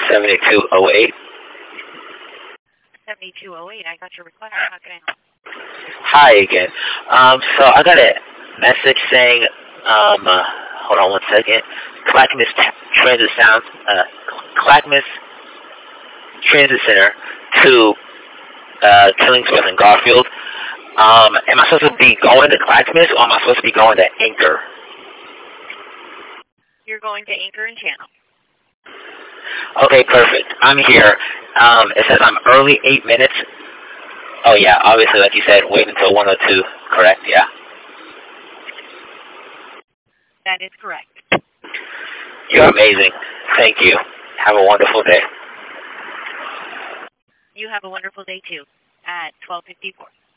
7208. 7208, I got your request. How can I help? Hi again. So I got a message saying, hold on one second. Clackamas Transit Sound, Clackamas Transit Center to Killingsworth and Garfield. Am I supposed to be going to Clackamas or am I supposed to be going to Anchor? You're going to Anchor and Channel. Okay, perfect. I'm here. It says I'm early 8 minutes. Oh yeah, obviously, like you said, wait until 1:02. Correct? Yeah. That is correct. You're amazing. Thank you. Have a wonderful day. You have a wonderful day too. At 12:54.